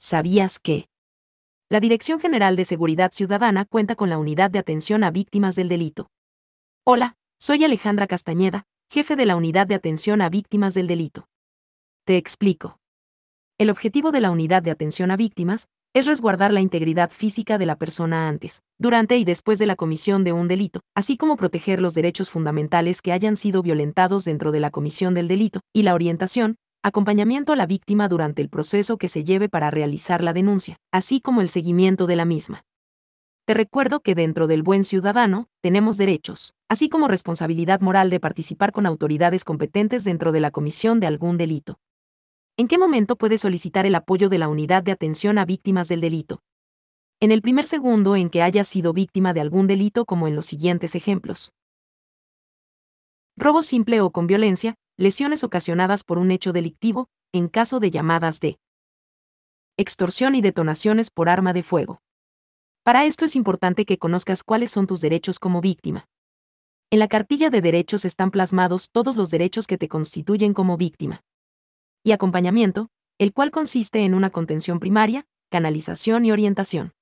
¿Sabías que? La Dirección General de Seguridad Ciudadana cuenta con la Unidad de Atención a Víctimas del Delito. Hola, soy Alejandra Castañeda, jefe de la Unidad de Atención a Víctimas del Delito. Te explico. El objetivo de la Unidad de Atención a Víctimas es resguardar la integridad física de la persona antes, durante y después de la comisión de un delito, así como proteger los derechos fundamentales que hayan sido violentados dentro de la comisión del delito, y la orientación, acompañamiento a la víctima durante el proceso que se lleve para realizar la denuncia, así como el seguimiento de la misma. Te recuerdo que dentro del buen ciudadano, tenemos derechos, así como responsabilidad moral de participar con autoridades competentes dentro de la comisión de algún delito. ¿En qué momento puedes solicitar el apoyo de la Unidad de Atención a Víctimas del Delito? En el primer segundo en que hayas sido víctima de algún delito, como en los siguientes ejemplos: robo simple o con violencia, lesiones ocasionadas por un hecho delictivo, en caso de llamadas de extorsión y detonaciones por arma de fuego. Para esto es importante que conozcas cuáles son tus derechos como víctima. En la cartilla de derechos están plasmados todos los derechos que te constituyen como víctima. Y acompañamiento, el cual consiste en una contención primaria, canalización y orientación.